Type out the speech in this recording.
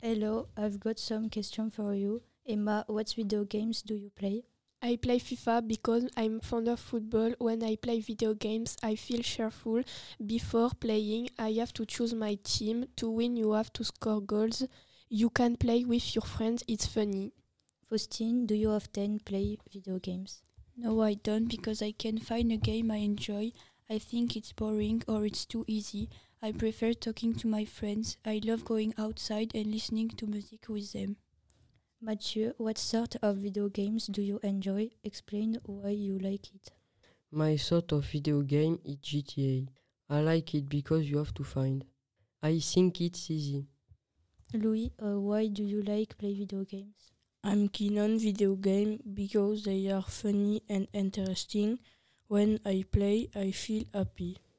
Hello, I've got some question for you. Emma, what video games do you play? I play FIFA because I'm fond of football. When I play video games, I feel cheerful. Before playing, I have to choose my team. To win, you have to score goals. You can play with your friends, it's funny. Faustine, do you often play video games? No, I don't because I can't find a game I enjoy. I think it's boring or it's too easy. I prefer talking to my friends. I love going outside and listening to music with them. Mathieu, what sort of video games do you enjoy? Explain why you like it. My sort of video game is GTA. I like it because you have to find. I think it's easy. Louis, why do you like play video games? I'm keen on video games because they are funny and interesting. When I play, I feel happy.